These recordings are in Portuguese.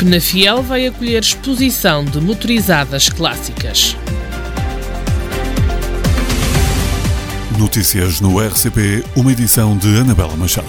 Penafiel vai acolher exposição de motorizadas clássicas. Notícias no RCP, uma edição de Anabela Machado.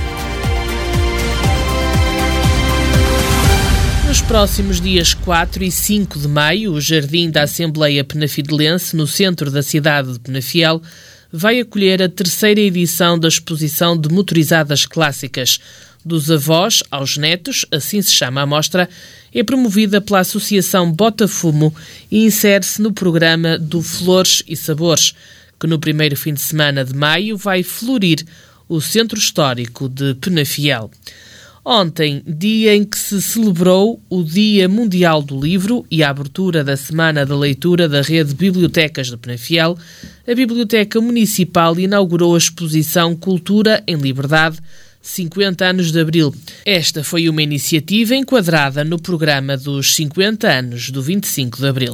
Nos próximos dias 4 e 5 de maio, o Jardim da Assembleia Penafidelense, no centro da cidade de Penafiel, vai acolher a terceira edição da exposição de motorizadas clássicas. Dos avós aos netos, assim se chama a mostra, é promovida pela Associação Botafumo e insere-se no programa do Flores e Sabores, que no primeiro fim de semana de maio vai florir o Centro Histórico de Penafiel. Ontem, dia em que se celebrou o Dia Mundial do Livro e a abertura da Semana da Leitura da Rede Bibliotecas de Penafiel, a Biblioteca Municipal inaugurou a exposição Cultura em Liberdade, 50 anos de Abril. Esta foi uma iniciativa enquadrada no programa dos 50 anos do 25 de Abril.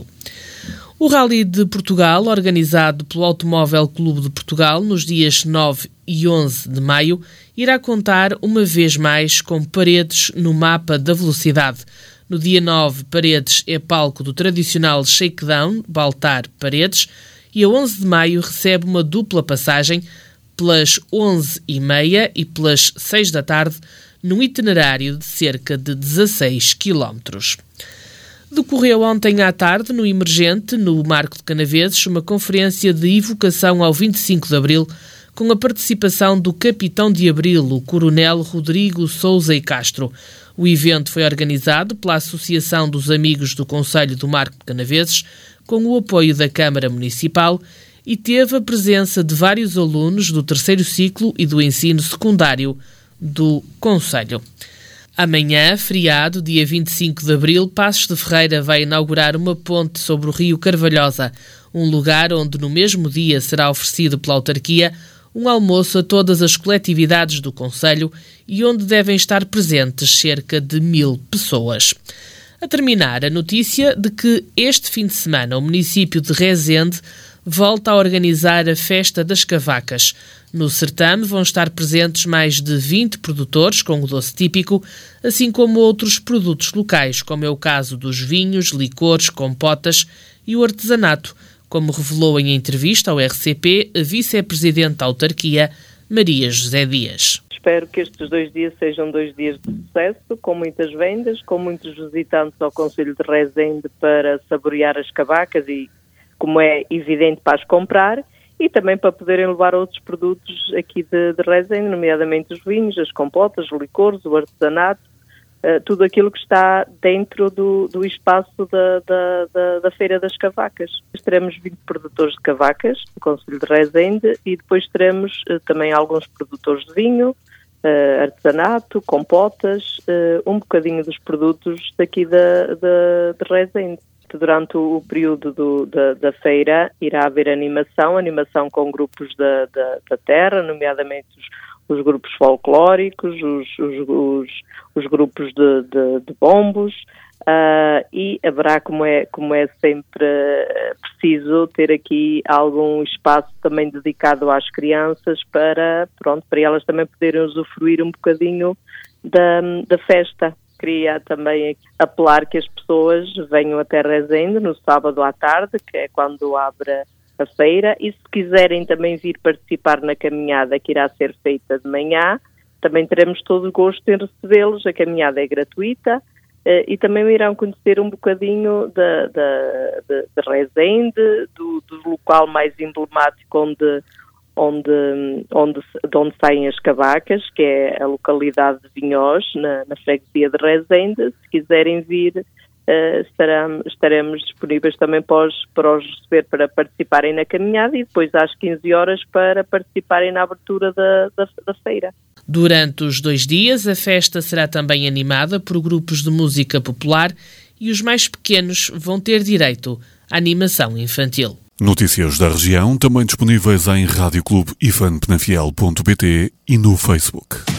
O Rally de Portugal, organizado pelo Automóvel Clube de Portugal nos dias 9 e 11 de maio, irá contar uma vez mais com Paredes no mapa da velocidade. No dia 9, Paredes é palco do tradicional shakedown Baltar-Paredes e a 11 de maio recebe uma dupla passagem pelas 11h30 e pelas 6 da tarde, num itinerário de cerca de 16 km. Decorreu ontem à tarde, no Emergente, no Marco de Canaveses, uma conferência de evocação ao 25 de Abril, com a participação do capitão de Abril, o coronel Rodrigo Sousa e Castro. O evento foi organizado pela Associação dos Amigos do Concelho do Marco de Canaveses, com o apoio da Câmara Municipal, e teve a presença de vários alunos do terceiro ciclo e do ensino secundário do concelho. Amanhã, feriado, dia 25 de Abril, Passos de Ferreira vai inaugurar uma ponte sobre o rio Carvalhosa, um lugar onde no mesmo dia será oferecido pela autarquia um almoço a todas as coletividades do concelho e onde devem estar presentes cerca de 1000 pessoas. A terminar, a notícia de que este fim de semana o município de Rezende volta a organizar a Festa das Cavacas. No certame vão estar presentes mais de 20 produtores com o doce típico, assim como outros produtos locais, como é o caso dos vinhos, licores, compotas e o artesanato, como revelou em entrevista ao RCP a vice-presidente da autarquia, Maria José Dias. Espero que estes 2 dias sejam 2 dias de sucesso, com muitas vendas, com muitos visitantes ao concelho de Rezende para saborear as cavacas e, como é evidente, para as comprar, e também para poderem levar outros produtos aqui de Rezende, nomeadamente os vinhos, as compotas, os licores, o artesanato, tudo aquilo que está dentro do espaço da Feira das Cavacas. Teremos 20 produtores de cavacas no concelho de Rezende e depois teremos também alguns produtores de vinho, artesanato, compotas, um bocadinho dos produtos daqui de Rezende. Durante o período da feira irá haver animação com grupos da terra, nomeadamente os grupos folclóricos, os grupos de bombos, e haverá, como é sempre preciso, ter aqui algum espaço também dedicado às crianças para elas também poderem usufruir um bocadinho da festa. Queria também apelar que as pessoas venham até Rezende no sábado à tarde, que é quando abre a feira, e se quiserem também vir participar na caminhada que irá ser feita de manhã, também teremos todo o gosto em recebê-los. A caminhada é gratuita e também irão conhecer um bocadinho de Rezende, do local mais emblemático onde saem as cavacas, que é a localidade de Vinhós, na freguesia de Rezende. Se quiserem vir, estaremos disponíveis também para os receber, para participarem na caminhada e depois às 15 horas para participarem na abertura da feira. Durante os 2 dias, a festa será também animada por grupos de música popular e os mais pequenos vão ter direito à animação infantil. Notícias da região, também disponíveis em radioclubeifanpenafiel.pt e no Facebook.